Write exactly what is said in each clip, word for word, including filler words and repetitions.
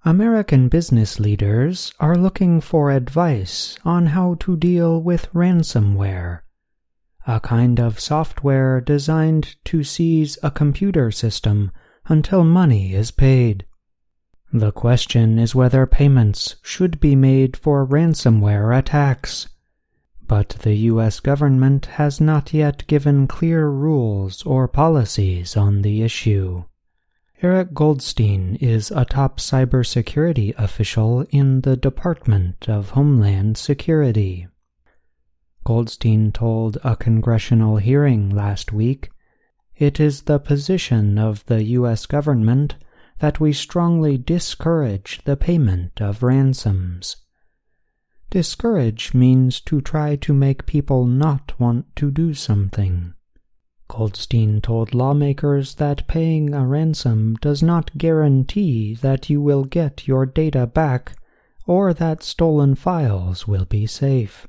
American business leaders are looking for advice on how to deal with ransomware, a kind of software designed to seize a computer system until money is paid. The question is whether payments should be made for ransomware attacks, but the U S government has not yet given clear rules or policies on the issue. Eric Goldstein is a top cybersecurity official in the Department of Homeland Security. Goldstein told a congressional hearing last week, "It is the position of the U S government that we strongly discourage the payment of ransoms." Discourage means to try to make people not want to do something. Goldstein told lawmakers that paying a ransom does not guarantee that you will get your data back or that stolen files will be safe.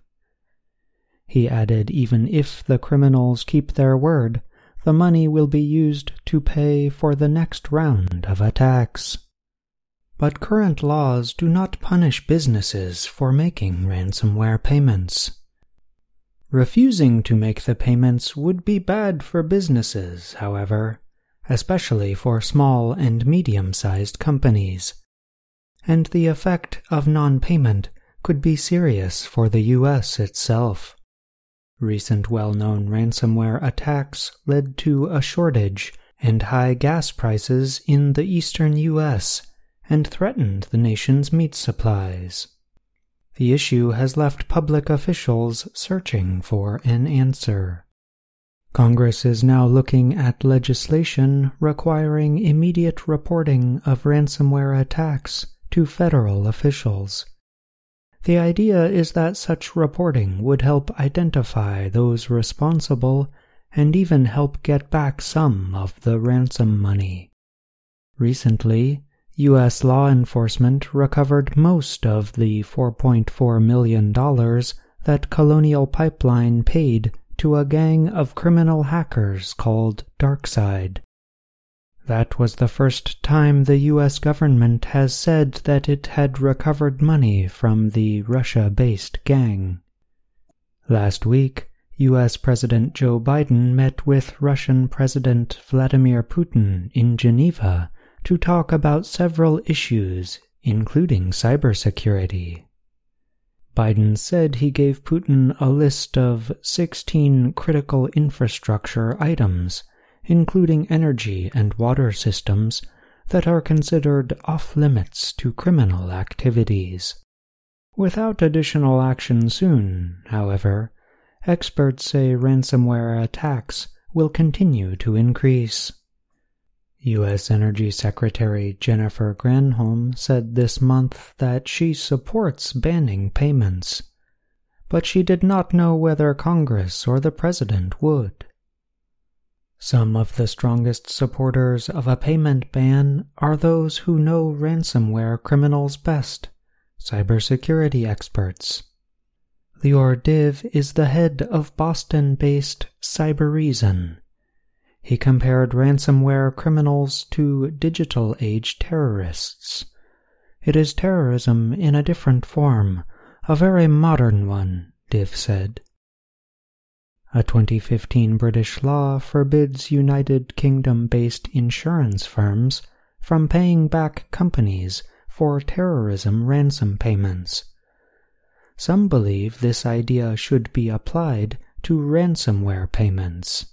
He added even if the criminals keep their word, the money will be used to pay for the next round of attacks. But current laws do not punish businesses for making ransomware payments. Refusing to make the payments would be bad for businesses, however, especially for small and medium-sized companies. And the effect of non-payment could be serious for the U S itself. Recent well-known ransomware attacks led to a shortage and high gas prices in the eastern U S and threatened the nation's meat supplies. The issue has left public officials searching for an answer. Congress is now looking at legislation requiring immediate reporting of ransomware attacks to federal officials. The idea is that such reporting would help identify those responsible and even help get back some of the ransom money. Recently, U S law enforcement recovered most of the four point four million dollars that Colonial Pipeline paid to a gang of criminal hackers called DarkSide. That was the first time the U S government has said that it had recovered money from the Russia-based gang. Last week, U S President Joe Biden met with Russian President Vladimir Putin in Geneva to talk about several issues, including cybersecurity. Biden said he gave Putin a list of sixteen critical infrastructure items, including energy and water systems, that are considered off-limits to criminal activities. Without additional action soon, however, experts say ransomware attacks will continue to increase. U S Energy Secretary Jennifer Granholm said this month that she supports banning payments, but she did not know whether Congress or the President would. Some of the strongest supporters of a payment ban are those who know ransomware criminals best, cybersecurity experts. Lior Div is the head of Boston-based Cybereason. He compared ransomware criminals to digital-age terrorists. It is terrorism in a different form, a very modern one, Div said. A twenty fifteen British law forbids United Kingdom-based insurance firms from paying back companies for terrorism ransom payments. Some believe this idea should be applied to ransomware payments.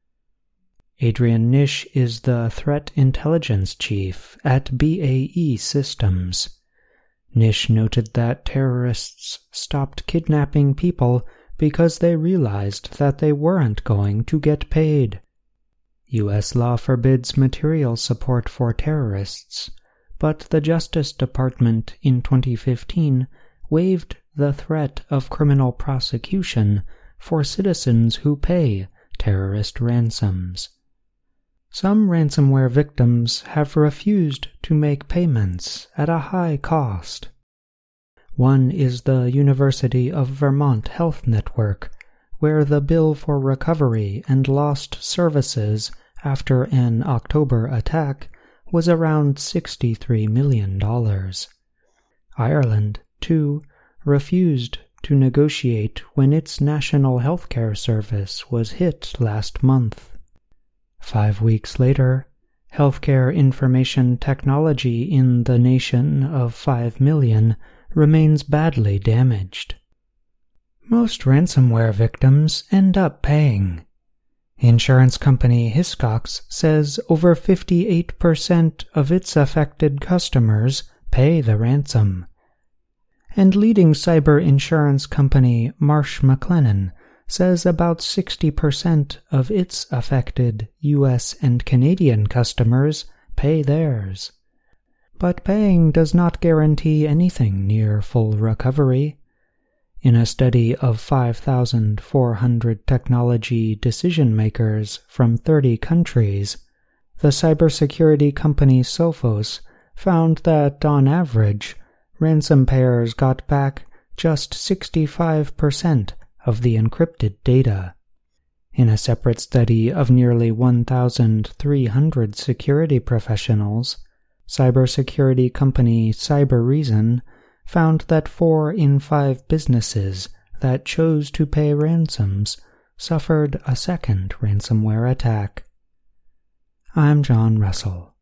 Adrian Nish is the Threat Intelligence Chief at B A E Systems. Nish noted that terrorists stopped kidnapping people because they realized that they weren't going to get paid. U S law forbids material support for terrorists, but the Justice Department in twenty fifteen waived the threat of criminal prosecution for citizens who pay terrorist ransoms. Some ransomware victims have refused to make payments at a high cost. One is the University of Vermont Health Network, where the bill for recovery and lost services after an October attack was around sixty-three million dollars. Ireland, too, refused to negotiate when its national healthcare service was hit last month. Five weeks later, healthcare information technology in the nation of five million remains badly damaged. Most ransomware victims end up paying. Insurance company Hiscox says over fifty-eight percent of its affected customers pay the ransom. And leading cyber insurance company Marsh McLennan says about sixty percent of its affected U S and Canadian customers pay theirs. But paying does not guarantee anything near full recovery. In a study of five thousand four hundred technology decision-makers from thirty countries, the cybersecurity company Sophos found that, on average, ransom payers got back just sixty-five percent of the encrypted data. In a separate study of nearly one thousand three hundred security professionals, cybersecurity company Cybereason found that four in five businesses that chose to pay ransoms suffered a second ransomware attack. I'm John Russell.